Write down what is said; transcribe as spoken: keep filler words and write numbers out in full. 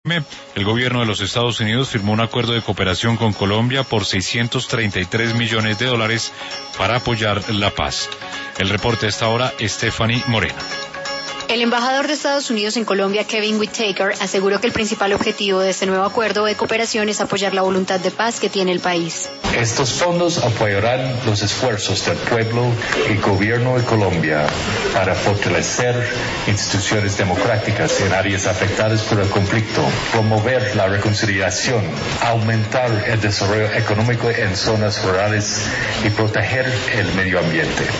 El gobierno de los Estados Unidos firmó un acuerdo de cooperación con Colombia por seiscientos treinta y tres millones de dólares para apoyar la paz. El reporte a esta hora, Stephanie Moreno. El embajador de Estados Unidos en Colombia, Kevin Whitaker, aseguró que el principal objetivo de este nuevo acuerdo de cooperación es apoyar la voluntad de paz que tiene el país. Estos fondos apoyarán los esfuerzos del pueblo y gobierno de Colombia para fortalecer instituciones democráticas en áreas afectadas por el conflicto, promover la reconciliación, aumentar el desarrollo económico en zonas rurales y proteger el medio ambiente.